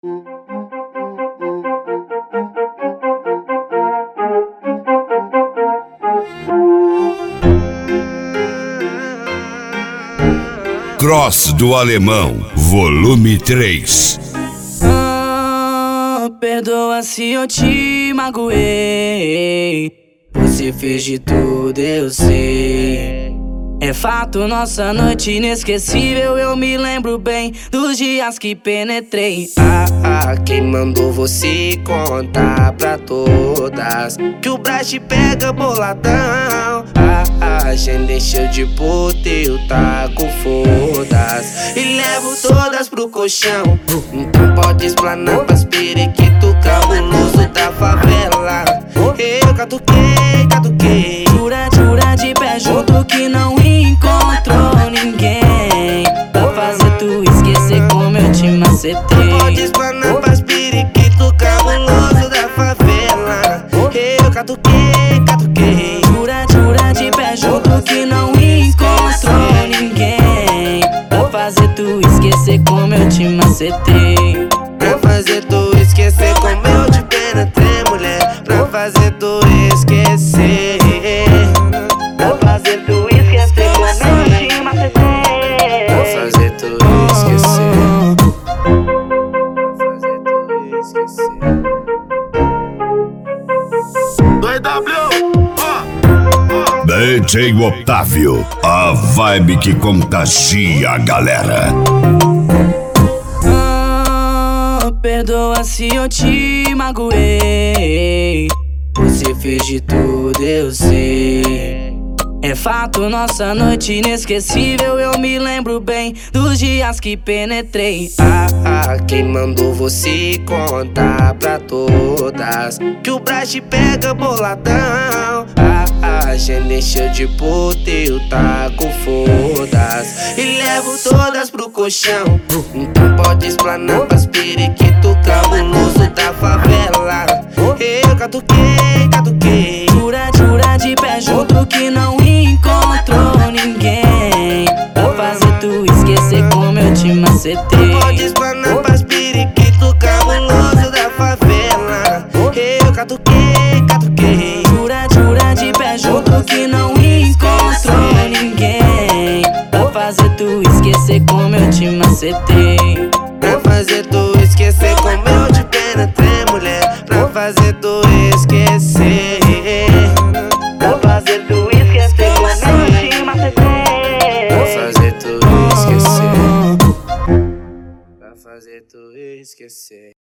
Cross do Alemão, volume 3. Perdoa se eu te magoei. Você fez de tudo, eu sei. É fato, nossa noite inesquecível. Eu me lembro bem dos dias que penetrei. Quem mandou você contar pra todas que o Brás te pega boladão? Já encheu de puta, eu taco fodas e levo todas pro colchão. Então pode explanar pras periquito cabuloso da favela. Eu catuquei. Jura de pé junto que não encontrou ninguém pra fazer tu esquecer como eu te macetei. Pode explanar pras periquito cabuloso da favela. Eu catuquei. Jura de pé junto que não encontrou ninguém pra fazer tu esquecer como eu te macetei. Pra fazer tu esquecer como eu te penetrei, mulher. Pra fazer tu esquecer. Pra fazer tu esquecer como eu te macetei. Pra fazer tu esquecer. Pra fazer tu esquecer. 2W, DJ Otávio, a vibe que contagia a galera. Perdoa se eu te magoei. Você fez de tudo, eu sei. É fato, nossa noite inesquecível. Eu me lembro bem dos dias que penetrei. Quem mandou você contar pra todas que o Brás te pega boladão? Já encheu de puta, eu taco fodas e levo todas pro colchão. Então pode explanar pras periquito cabuloso da favela. Eu catuquei. Jura de pé junto que não encontrou ninguém pra fazer tu esquecer como eu te macetei. Pode explanar pras periquito cabuloso da favela. Eu catuquei. Jura de pé junto que não encontrou ninguém pra fazer tu esquecer como eu te macetei. Pra fazer tu esquecer como eu te penetrei, mulher. Pra fazer tu esquecer. Pra fazer tu esquecer como eu te macetei. Pra fazer tu esquecer. Pra fazer tu esquecer.